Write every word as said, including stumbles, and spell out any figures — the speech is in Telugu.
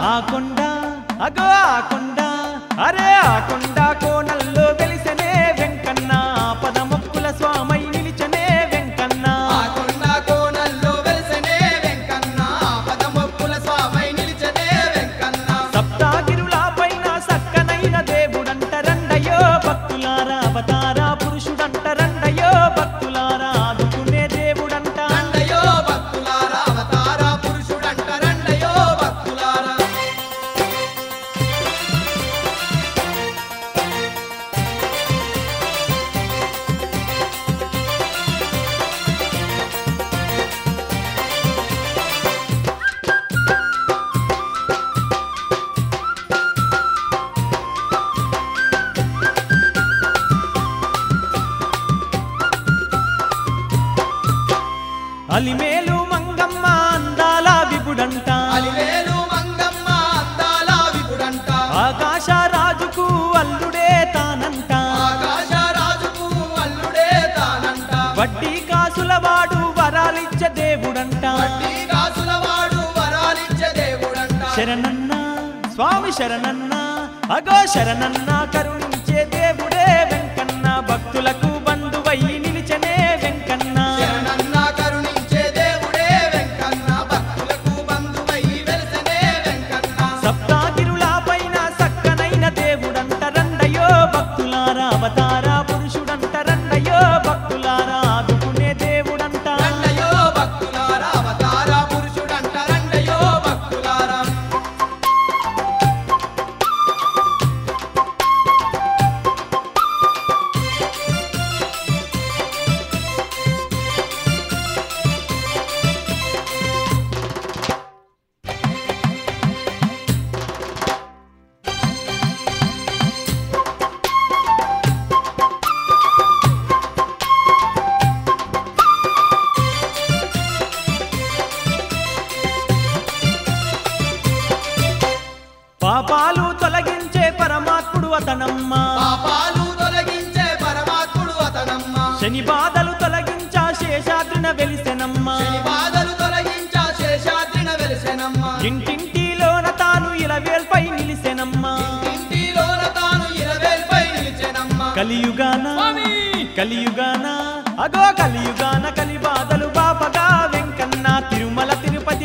ఆ కొండ అగో ఆ కొండ అరే ఆ కొండ కోనల్లో వెలిసెనే వెంకన్న పదమొక్కుల స్వామై నిలిచనే వెంకన్న ఆ కొండ కోనల్లో వెలిసెనే వెంకన్న పదమొక్కుల స్వామై నిలిచనే వెంకన్న సప్తగిరుల పైన సక్కనైన దేవుడంట రండయో భక్తులారా అవతార పురుషుడంట రండయో భక్తులారా ఆదుకునే దేవుడంట రండయో భక్తులారా అవతార పురుషుడంట రండయో భక్తులారా అలిమేలు మంగమ్మ అందాల విపుడంట అలివేలు మంగమ్మ అందాల విపుడంట ఆకాశ రాజుకు అల్లుడే తానంట ఆకాశ రాజుకు అల్లుడే తానంట వడ్డీ కాసుల వాడు వరాలిచ్చే దేవుడంట వడ్డీ కాసుల వాడు వరాలిచ్చే దేవుడంట శరణన్న స్వామి శరణన్న అగో శరణన్న కరుణించే దేవుడే వెంకన్న భక్తులకు బంధువై నిలిచనే వెంకన్న శరణన్న కరుణించే దేవుడే వెంకన్న భక్తులకు బంధువై వెలిసెనే వెంకన్న సప్తగిరుల పైన సక్కనైన దేవుడంట రండయో భక్తులారా అవతార పురుషుడంట రండయో భక్తులారా ఆదుకునే దేవుడంట రండయో భక్తులారా అవతార పురుషుడంట రండయో భక్తులారా పాపాలు తొలగించే పరమాత్ముడు అతనమ్మ పాపాలు తొలగించే పరమాత్ముడు అతనమ్మ శని బాధలు తొలగించా శేషాద్రిన వెలిసెనమ్మ శని బాధలు తొలగించా శేషాద్రిన వెలిసెనమ్మ ఇంటింటిలోన తాను ఇలవేల్పై నిలిసెనమ్మ ఇంటిలోన తాను ఇరవేల్పై నిలిచెనమ్మ కలియుగాన కలియుగాన అగో కలియుగాన కలి బాధలు బాపగా వెంకన్న తిరుమల తిరుపతి